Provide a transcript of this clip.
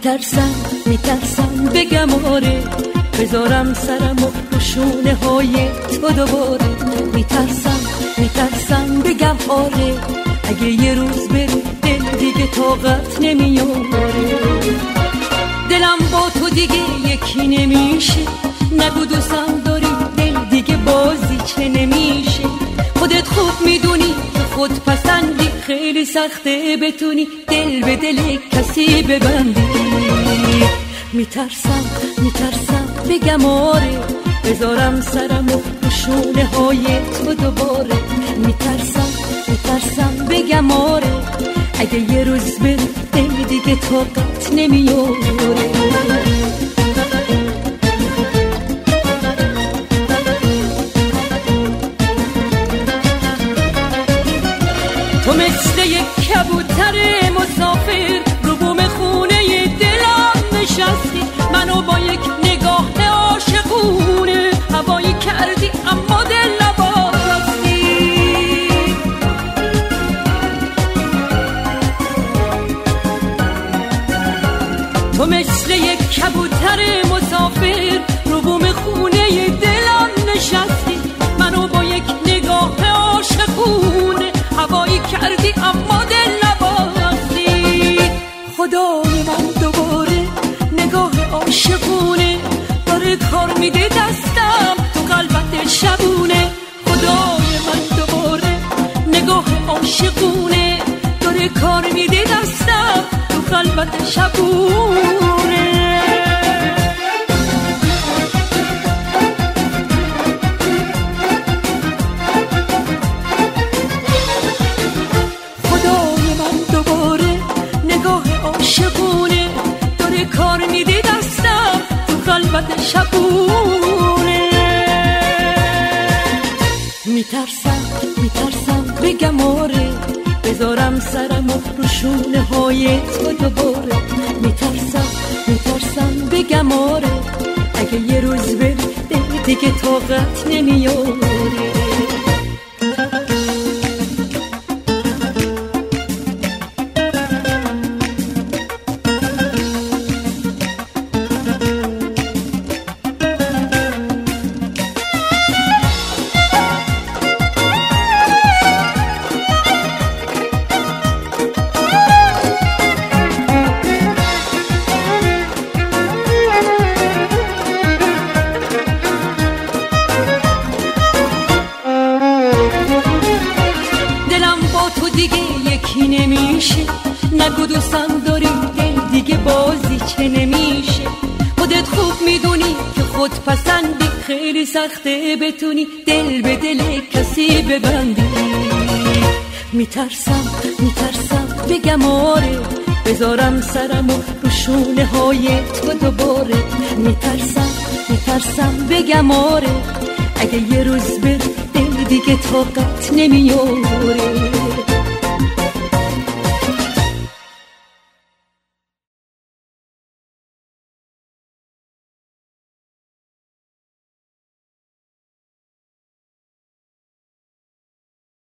میترسم بگم آره، بذارم سرمو رو شونه های تو دوباره. میترسم بگم آره، اگه یه روز بری دل دیگه طاقت نمیاره. دلم با تو دیگه یکی نمیشه، نگو دوستم داری دل دیگه بازی چه نمیشه. خودت خوب میدونی که خود پسندی، خیلی سخته بتونی دل به دل کسی ببندی. میترسم بگم آره، بذارم سرمو رو شونه های تو دوباره. میترسم بگم آره، اگه یه روز بری دل دیگه طاقت نمیاره. تو مثل یک کبوتر مسافر رو بوم خونه دلم نشستی، منو با یک نگاه عاشقونه هوایی کردی اما دل نباستی. تو مثل یک کبوتر مسافر رو بوم خونه دلم نشستی، منو با یک نگاه عاشقونه هوایی کردی اما دل نباستی. خدای من دوباره نگاه عاشقونه داره کار میده دستم تو قلبت شبونه. خدای من دوباره نگاه عاشقونه داره کار میده دستم تو قلبت شبونه. عاشقونه داره کار میده دستم تو قلبت شبونه. میترسم بگم آره، بذارم سرمو رو شونه های تو دوباره. میترسم بگم آره، اگه یه روز بری دل دیگه طاقت نمیاره. نمیشه، نگو دوستم داری دل دیگه بازی چه نمیشه. خودت خوب میدونی که خود پسندی، خیلی سخته بتونی دل به دل کسی ببندی. میترسم بگم آره، بذارم سرمو رو شونه های تو دوباره. میترسم بگم آره، اگه یه روز بری دل دیگه طاقت نمیاره.